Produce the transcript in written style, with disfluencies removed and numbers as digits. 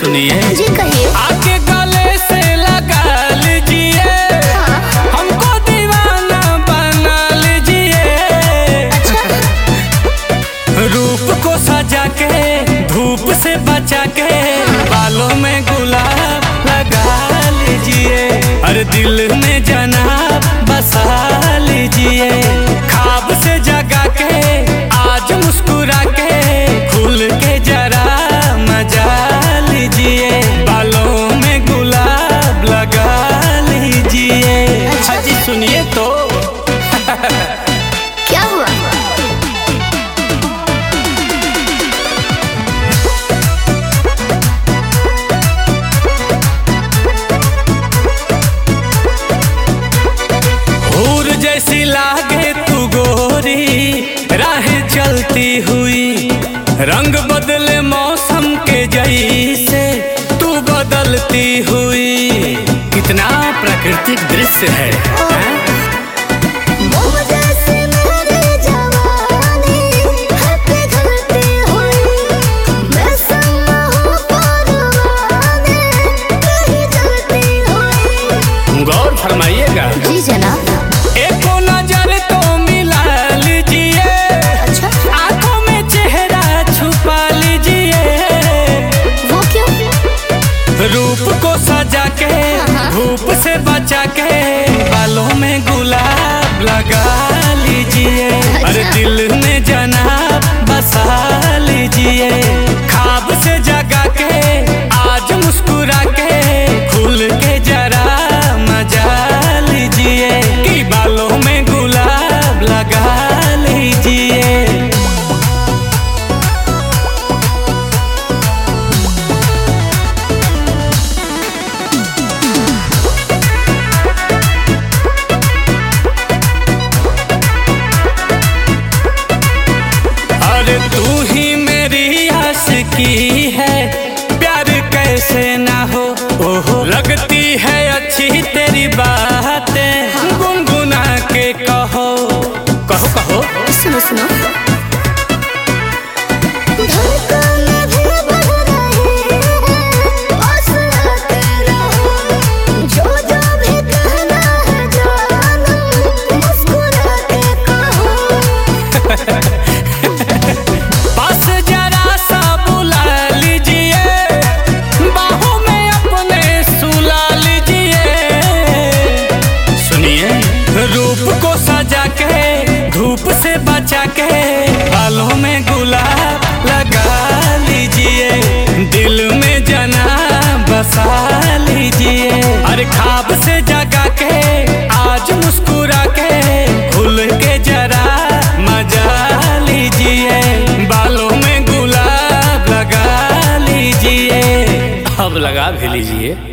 सुनिए जी कहिए। आके गले से लगा लीजिए, हमको दीवाना बना लीजिए। रूप को सजा के धूप से बचा के बालों में गुलाब लगा लीजिए, अरे दिल में जनाब बसा लीजिए। ख्वाब से जगा के आज मुस्कुरा के खुल के जरा मजा लीजिए, बालों में गुलाब लगा लीजिए। अच्छा जी सुनिए तो क्या हुआ? हूर जैसी लागे तू गोरी राह चलती हुई, रंग बदले मौसम के जैसे तू बदलती हुई। कितना प्राकृतिक दृश्य है, हैं? गौर फरमाइएगा जी जनाब। एको नजर तो मिला लीजिए, अच्छा आंखों में चेहरा छुपा लीजिए। वो क्यों? रूप को सजा के धूप से बचा के बालों में गुलाब लगा लीजिए, अरे दिल में जनाब बसा लीजिए। ख्वाब से जगा के आज मुस्कुरा के खुल के जरा मजा लीजिए, कि बालों में गुलाब लगा लीजिए। अरे तू ही मेरी आशिकी है, प्यार कैसे ना हो। ओहो लगती है अच्छी तेरी बातें, गुनगुना के कहो कहो कहो। सुनो सुनो। बस जरा सा बुला लीजिए, बाहों में अपने सुला लीजिए। सुनिए रूप को सजा के धूप से बचा के बालों में गुलाब लगा लीजिए, दिल में जनाब बसा लीजिए। अरे ख्वाब से जगा के आज मुस्कुरा के खुल के जरा मजा लीजिए, बालों में गुलाब लगा लीजिए। अब लगा भी लीजिए।